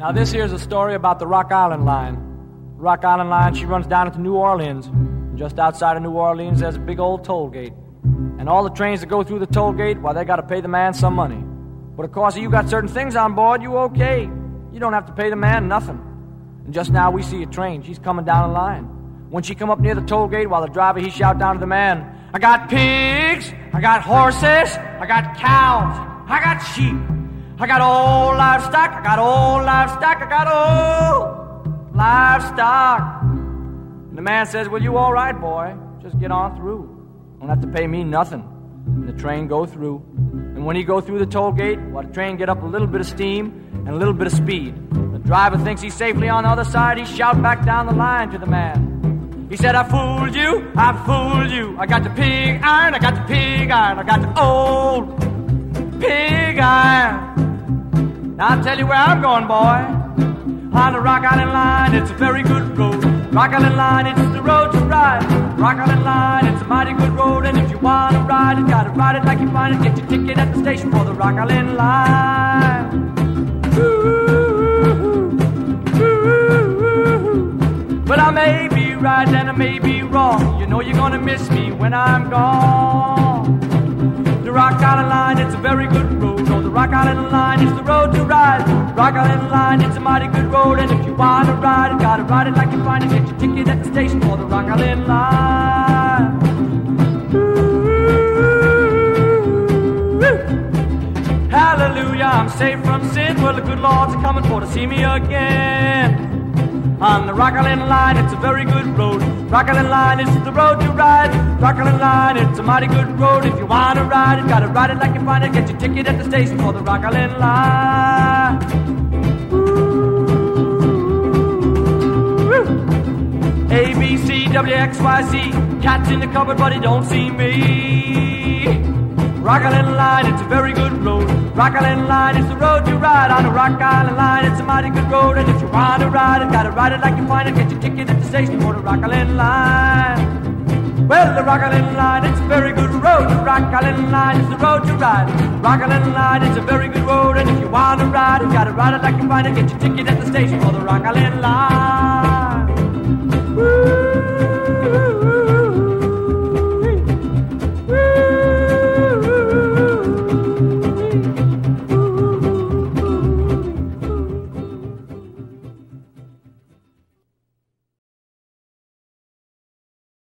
Now this here's a story about the Rock Island Line. The Rock Island Line, she runs down into New Orleans. And just outside of New Orleans, there's a big old toll gate. And all the trains that go through the toll gate, well, they got to pay the man some money. But of course, if you got certain things on board, you okay. You don't have to pay the man nothing. And just now we see a train. She's coming down the line. When she come up near the toll gate, while the driver, he shout down to the man, I got pigs, I got horses, I got cows, I got sheep, I got old livestock, I got old livestock, I got old livestock. And the man says, well, you all right, boy. Just get on through. Don't have to pay me nothing. And the train go through. And when he go through the toll gate, well, the train get up a little bit of steam and a little bit of speed. The driver thinks he's safely on the other side. He shout back down the line to the man. He said, I fooled you, I fooled you. I got the pig iron, I got the pig iron, I got the old pig iron. Now I'll tell you where I'm going, boy. On the Rock Island Line, it's a very good road. Rock Island Line, it's the road to ride. Rock Island Line, it's a mighty good road. And if you want to ride it, gotta ride it like you find it. Get your ticket at the station for the Rock Island Line. But I may be right and I may be wrong. You know you're gonna miss me when I'm gone. The Rock Island Line, it's a very good road. Oh, the Rock Island Line, it's the road to ride. Rock Island Line, it's a mighty good road. And if you want to ride it, gotta ride it like you find it. Get your ticket at the station for the Rock Island Line. Hallelujah, I'm safe from sin. Well, the good Lord's a coming for to see me again. On the Rock Island Line, it's a very good road. Rock Island Line, it's the road to ride. Rock Island Line, it's a mighty good road. If you want to ride it, gotta ride it like you find it. Get your ticket at the station for the Rock Island Line. A, B, C, W, X, Y, Z. Cat's in the cupboard, but he don't see me. Rock Island Line, it's a very good road. Rock Island Line, it's the road you ride. On the Rock Island Line, it's a mighty good road. And if you want to ride it, gotta ride it like you find it. Get your ticket at the station for the Rock Island Line. Well, the Rock Island Line, it's a very good road. The Rock Island Line is the road you ride. Rock Island Line, it's a very good road. And if you want to ride it, gotta ride it like you find it. Get your ticket at the station for the Rock Island Line. Woo!